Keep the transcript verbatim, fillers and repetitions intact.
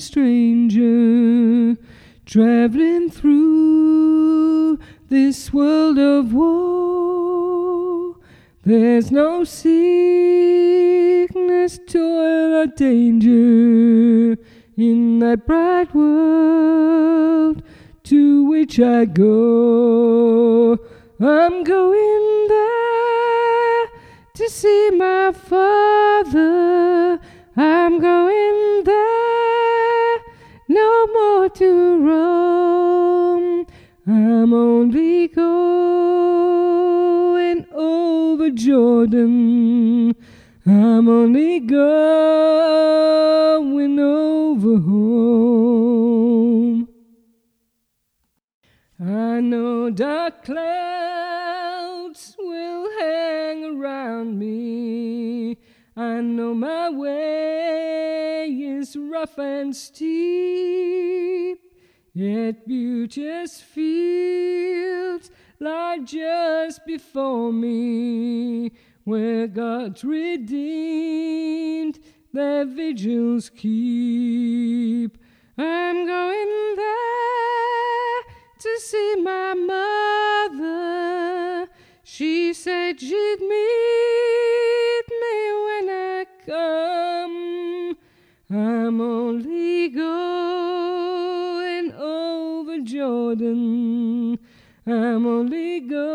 stranger, traveling through this world of woe. There's no sickness, toil, or danger in that bright world to which I go. I'm going there to see my Father. I'm going there, no more to roam. I'm only going over Jordan. I'm only going over home. I know dark clouds will hang around me. I know my way is rough and steep, yet beauteous fields lie just before me, where God's redeemed their vigils keep. I'm going there to see my mother. She said she'd meet me when I come. I'm only going over Jordan. I'm only going